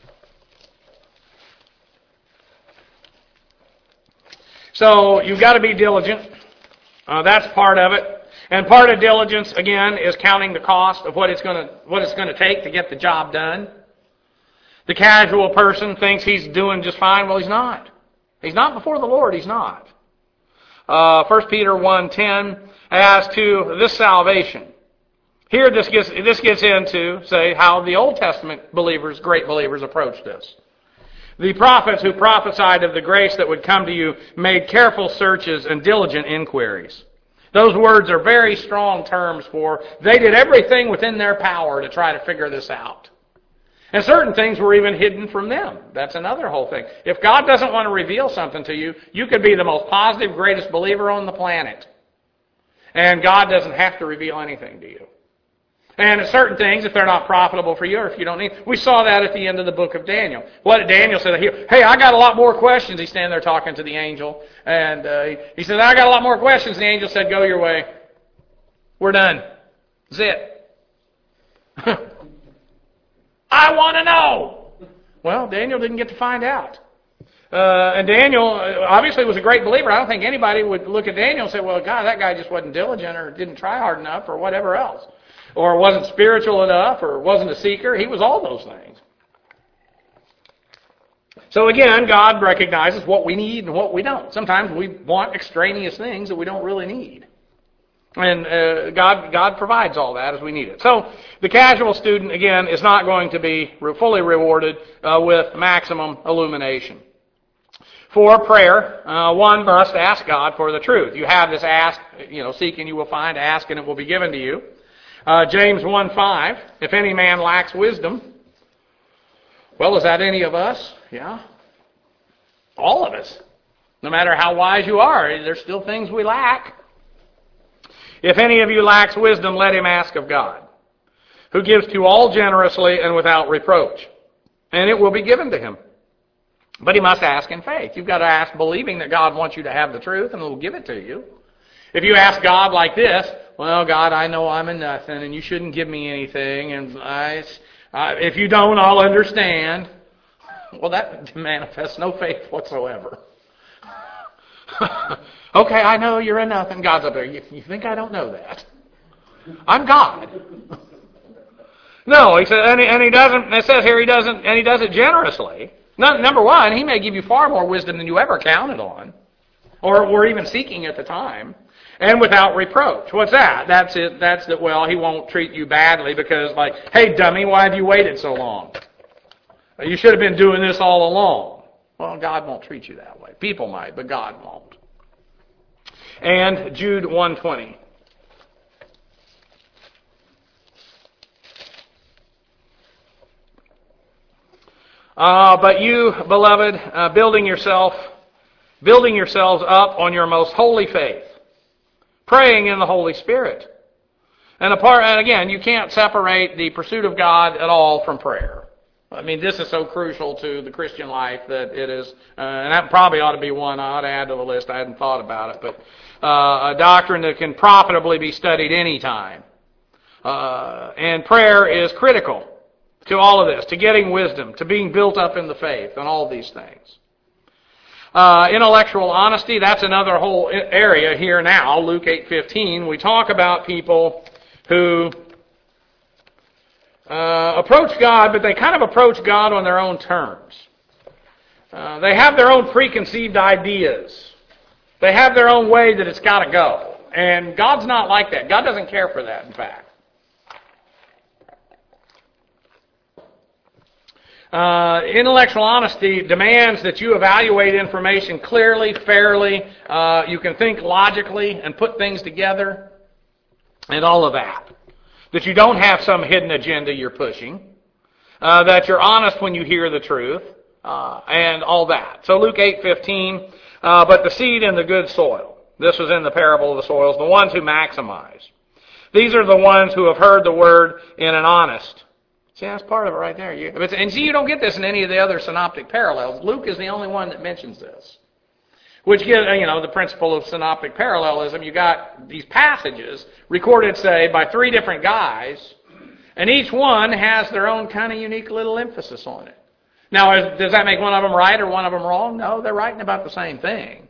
So, you've got to be diligent. That's part of it. And part of diligence, again, is counting the cost of what it's going to take to get the job done. The casual person thinks he's doing just fine. Well, he's not. He's not before the Lord. He's not. 1 Peter 1:10, as to this salvation. Here this gets into, say, how the Old Testament believers, great believers, approached this. The prophets who prophesied of the grace that would come to you made careful searches and diligent inquiries. Those words are very strong terms for they did everything within their power to try to figure this out. And certain things were even hidden from them. That's another whole thing. If God doesn't want to reveal something to you, you could be the most positive, greatest believer on the planet. And God doesn't have to reveal anything to you. And certain things, if they're not profitable for you or if you don't need, we saw that at the end of the book of Daniel. What Daniel said, hey, I got a lot more questions. He's standing there talking to the angel. And he said, I got a lot more questions. And the angel said, go your way. We're done. That's it. I want to know. Well, Daniel didn't get to find out. And Daniel obviously was a great believer. I don't think anybody would look at Daniel and say, well, God, that guy just wasn't diligent or didn't try hard enough or whatever else. Or wasn't spiritual enough or wasn't a seeker. He was all those things. So again, God recognizes what we need and what we don't. Sometimes we want extraneous things that we don't really need. And God provides all that as we need it. So the casual student, again, is not going to be fully rewarded with maximum illumination. For prayer, one must ask God for the truth. You have this ask, seek and you will find, ask and it will be given to you. James 1:5, if any man lacks wisdom, well, is that any of us? Yeah. All of us. No matter how wise you are, there's still things we lack. If any of you lacks wisdom, let him ask of God, who gives to all generously and without reproach, and it will be given to him. But he must ask in faith. You've got to ask believing that God wants you to have the truth, and He will give it to you. If you ask God like this, well, God, I know I'm a nothing, and you shouldn't give me anything, and if you don't, I'll understand. Well, that manifests no faith whatsoever. Okay, I know you're a nothing. God's up there. You think I don't know that? I'm God. No, he said, and he doesn't. It says here he doesn't, and he does it generously. Number one, he may give you far more wisdom than you ever counted on, or were even seeking at the time, and without reproach. What's that? That's it. That's that. Well, he won't treat you badly because, like, hey, dummy, why have you waited so long? You should have been doing this all along. Well, God won't treat you that way. People might, but God won't. And Jude 1:20. But you, beloved, building yourselves up on your most holy faith, praying in the Holy Spirit. And again, you can't separate the pursuit of God at all from prayer. I mean, this is so crucial to the Christian life that it is, and that probably ought to be one I ought to add to the list. I hadn't thought about it, but a doctrine that can profitably be studied anytime. And prayer is critical to all of this, to getting wisdom, to being built up in the faith, and all these things. Intellectual honesty, that's another whole area here now. Luke 8:15, we talk about people who approach God, but they kind of approach God on their own terms. They have their own preconceived ideas. They have their own way that it's got to go. And God's not like that. God doesn't care for that, in fact. Intellectual honesty demands that you evaluate information clearly, fairly, you can think logically and put things together, and all of that. That you don't have some hidden agenda you're pushing, that you're honest when you hear the truth, and all that. So Luke 8:15, but the seed in the good soil. This was in the parable of the soils, the ones who maximize. These are the ones who have heard the word in an honest. See, that's part of it right there. And see, you don't get this in any of the other synoptic parallels. Luke is the only one that mentions this. Which gives, the principle of synoptic parallelism. You got these passages recorded, say, by three different guys, and each one has their own kind of unique little emphasis on it. Now, does that make one of them right or one of them wrong? No, they're writing about the same thing.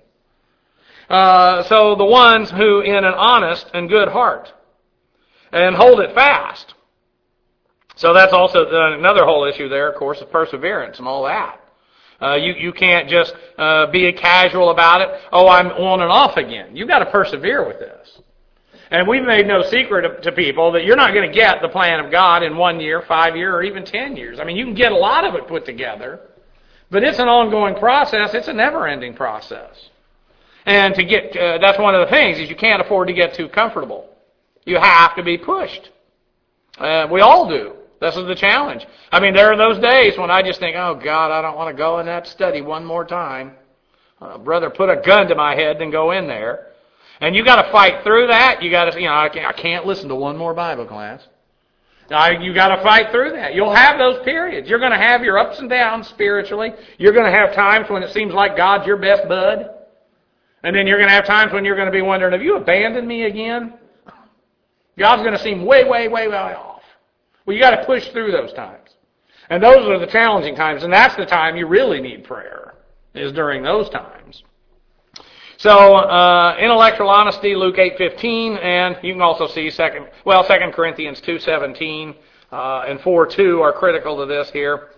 So the ones who in an honest and good heart and hold it fast. So that's also another whole issue there, of course, of perseverance and all that. You can't just be casual about it. Oh, I'm on and off again. You've got to persevere with this. And we've made no secret to people that you're not going to get the plan of God in 1 year, 5 years, or even 10 years. I mean, you can get a lot of it put together, but it's an ongoing process. It's a never-ending process. And to get that's one of the things is you can't afford to get too comfortable. You have to be pushed. We all do. This is the challenge. I mean, there are those days when I just think, oh, God, I don't want to go in that study one more time. Brother, put a gun to my head than go in there. And you got to fight through that. You got to, I can't listen to one more Bible class. You got to fight through that. You'll have those periods. You're going to have your ups and downs spiritually. You're going to have times when it seems like God's your best bud. And then you're going to have times when you're going to be wondering, have you abandoned me again? God's going to seem way, way, way, way off. Well, you got to push through those times. And those are the challenging times. And that's the time you really need prayer, is during those times. So, intellectual honesty, Luke 8:15, and you can also see 2 Corinthians 2:17 and 4:2 are critical to this here.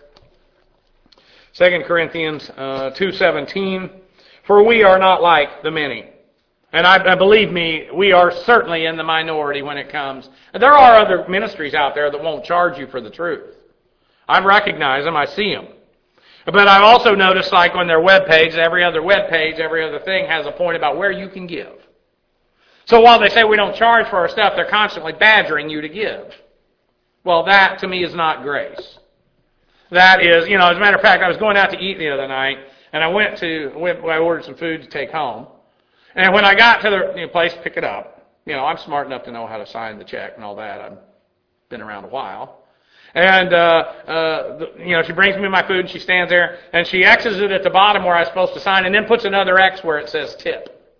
2 Corinthians 2:17, for we are not like the many. And I believe me, we are certainly in the minority when it comes. There are other ministries out there that won't charge you for the truth. I recognize them, I see them. But I've also noticed, like on their webpage, every other thing has a point about where you can give. So while they say we don't charge for our stuff, they're constantly badgering you to give. Well, that to me is not grace. That is, as a matter of fact, I was going out to eat the other night, and I ordered some food to take home. And when I got to the place to pick it up, I'm smart enough to know how to sign the check and all that. I've been around a while. And, she brings me my food, and she stands there, and she X's it at the bottom where I was supposed to sign, and then puts another X where it says tip.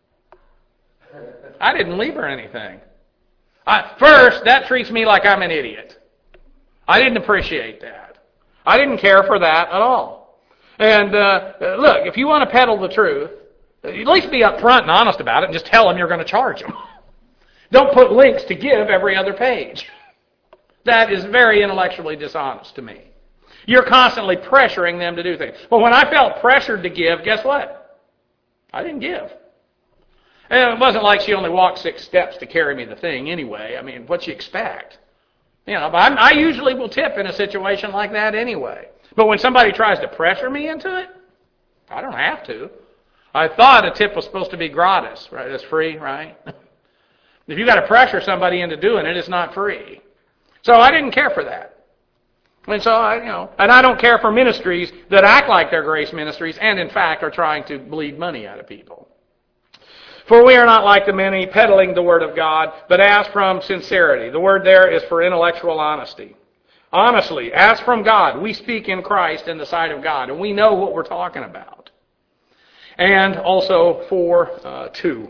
I didn't leave her anything. First, that treats me like I'm an idiot. I didn't appreciate that. I didn't care for that at all. And, look, if you want to peddle the truth, at least be upfront and honest about it and just tell them you're going to charge them. Don't put links to give every other page. That is very intellectually dishonest to me. You're constantly pressuring them to do things. But when I felt pressured to give, guess what? I didn't give. And it wasn't like she only walked 6 steps to carry me the thing anyway. I mean, what'd you expect? But I usually will tip in a situation like that anyway. But when somebody tries to pressure me into it, I don't have to. I thought a tip was supposed to be gratis, right? It's free, right? If you got to pressure somebody into doing it, it's not free. So I didn't care for that. And so and I don't care for ministries that act like they're grace ministries and in fact are trying to bleed money out of people. For we are not like the many peddling the word of God, but as from sincerity. The word there is for intellectual honesty. Honestly, as from God, we speak in Christ in the sight of God, and we know what we're talking about. And also for 2.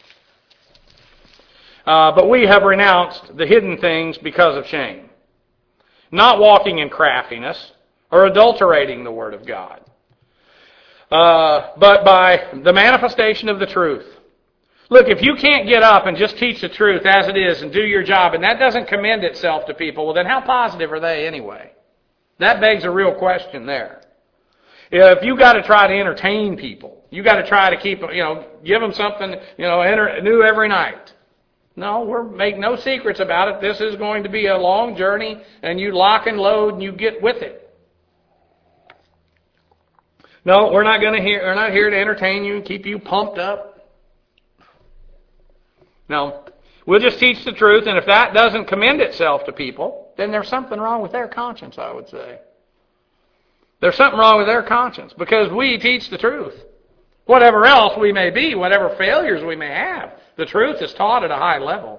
But we have renounced the hidden things because of shame, not walking in craftiness or adulterating the word of God, but by the manifestation of the truth. Look, if you can't get up and just teach the truth as it is and do your job, and that doesn't commend itself to people, well, then how positive are they anyway? That begs a real question there. If you got to try to entertain people, you got to try to keep, give them something, new every night. No, make no secrets about it. This is going to be a long journey, and you lock and load, and you get with it. No, we're not here to entertain you and keep you pumped up. No. We'll just teach the truth, and if that doesn't commend itself to people, then there's something wrong with their conscience, I would say. There's something wrong with their conscience, because we teach the truth. Whatever else we may be, whatever failures we may have, the truth is taught at a high level.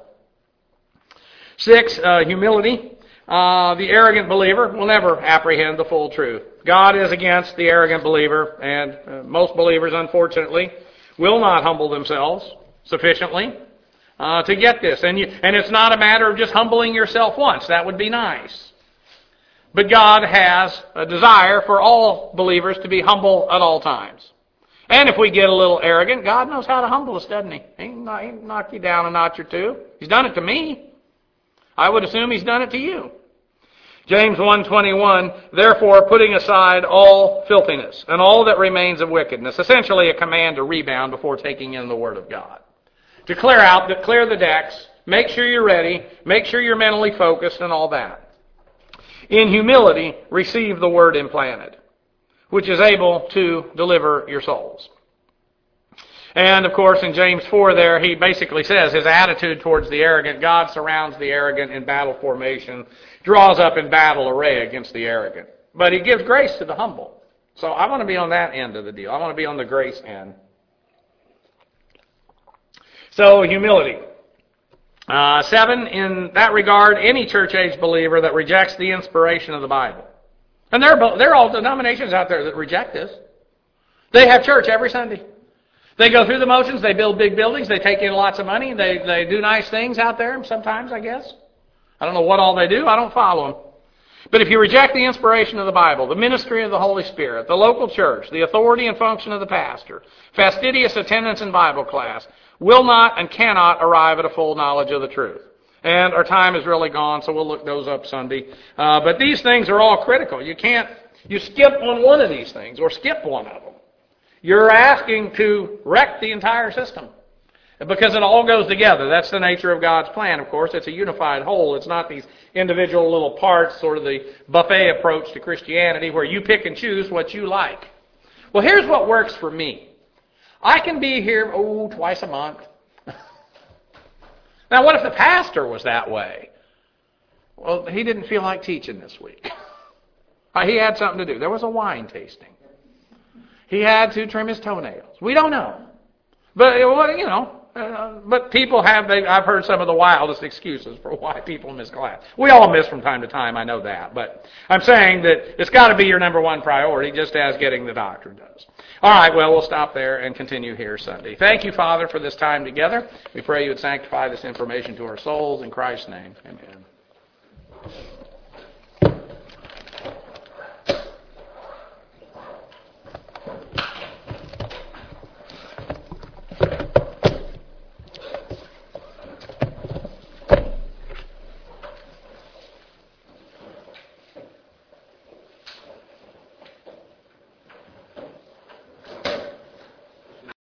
6, humility. The arrogant believer will never apprehend the full truth. God is against the arrogant believer, and most believers, unfortunately, will not humble themselves sufficiently to get this. And it's not a matter of just humbling yourself once. That would be nice. But God has a desire for all believers to be humble at all times. And if we get a little arrogant, God knows how to humble us, doesn't He? He knock you down a notch or two. He's done it to me. I would assume He's done it to you. James 1:21, therefore putting aside all filthiness and all that remains of wickedness, essentially a command to rebound before taking in the Word of God. To clear the decks, make sure you're ready, make sure you're mentally focused and all that. In humility, receive the Word implanted, which is able to deliver your souls. And, of course, in James 4 there, he basically says his attitude towards the arrogant, God surrounds the arrogant in battle formation, draws up in battle array against the arrogant. But He gives grace to the humble. So I want to be on that end of the deal. I want to be on the grace end. So, humility. 7, in that regard, any church-age believer that rejects the inspiration of the Bible. And there are all denominations out there that reject this. They have church every Sunday. They go through the motions, they build big buildings, they take in lots of money, they do nice things out there sometimes, I guess. I don't know what all they do, I don't follow them. But if you reject the inspiration of the Bible, the ministry of the Holy Spirit, the local church, the authority and function of the pastor, fastidious attendance in Bible class, will not and cannot arrive at a full knowledge of the truth. And our time is really gone, so we'll look those up Sunday. But these things are all critical. You skip on one of these things, or skip one of them. You're asking to wreck the entire system. Because it all goes together. That's the nature of God's plan, of course. It's a unified whole. It's not these individual little parts, sort of the buffet approach to Christianity, where you pick and choose what you like. Well, here's what works for me. I can be here, twice a month. Now, what if the pastor was that way? Well, he didn't feel like teaching this week. He had something to do. There was a wine tasting. He had to trim his toenails. We don't know. But, but people I've heard some of the wildest excuses for why people miss class. We all miss from time to time, I know that. But I'm saying that it's got to be your number one priority, just as getting the doctor does. All right, well, we'll stop there and continue here Sunday. Thank you, Father, for this time together. We pray you would sanctify this information to our souls. In Christ's name, amen.